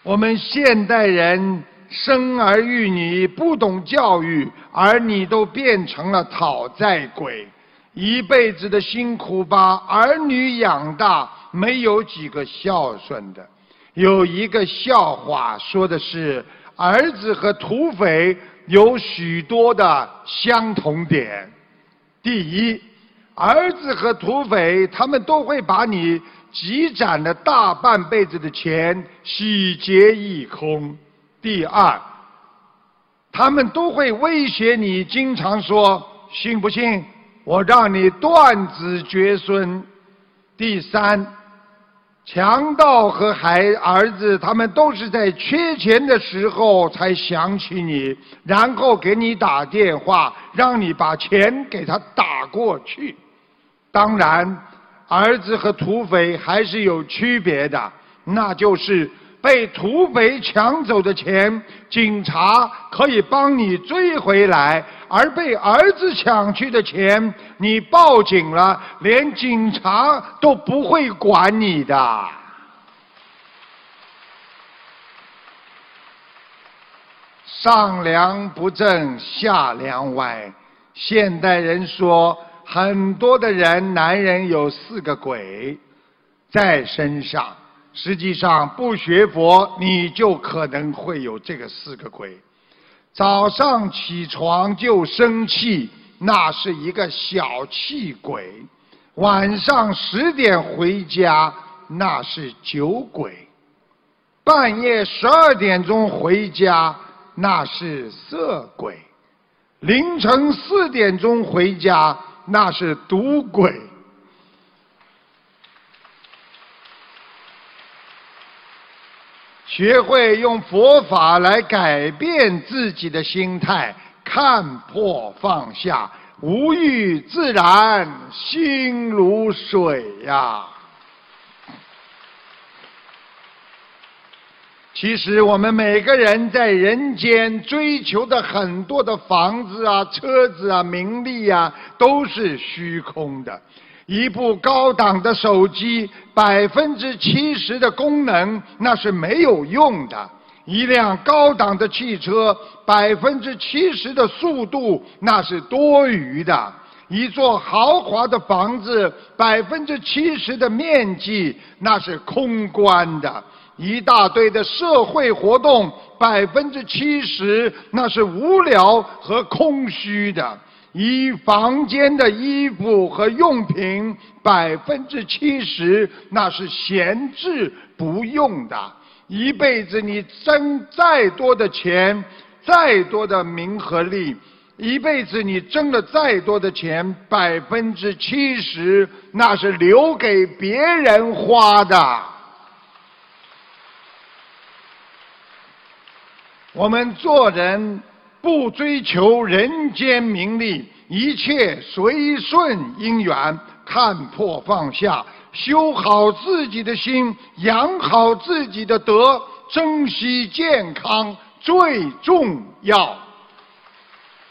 我们现代人生儿育女不懂教育，儿女都变成了讨债鬼，一辈子的辛苦把儿女养大，没有几个孝顺的。有一个笑话说的是，儿子和土匪有许多的相同点。第一，儿子和土匪他们都会把你积攒了大半辈子的钱洗劫一空。第二，他们都会威胁你，经常说信不信我让你断子绝孙。第三，强盗和儿子他们都是在缺钱的时候才想起你，然后给你打电话让你把钱给他打过去。当然儿子和土匪还是有区别的，那就是被土匪抢走的钱，警察可以帮你追回来，而被儿子抢去的钱，你报警了，连警察都不会管你的。上梁不正下梁歪，现代人说很多的人，男人有4个鬼在身上，实际上不学佛你就可能会有这个4个鬼。早上起床就生气，那是一个小气鬼；晚上10点回家，那是酒鬼；半夜12点钟回家，那是色鬼；凌晨4点钟回家，那是赌鬼。学会用佛法来改变自己的心态，看破放下，无欲自然，心如水呀。其实我们每个人在人间追求的很多的房子啊、车子啊、名利啊，都是虚空的。一部高档的手机，70%的功能那是没有用的；一辆高档的汽车，70%的速度那是多余的；一座豪华的房子，70%的面积那是空关的；一大堆的社会活动，70%那是无聊和空虚的；一房间的衣服和用品70%那是闲置不用的。一辈子你挣再多的钱，再多的名和利，一辈子你挣了再多的钱，70%那是留给别人花的。我们做人不追求人间名利，一切随顺因缘，看破放下，修好自己的心，养好自己的德，珍惜健康最重要。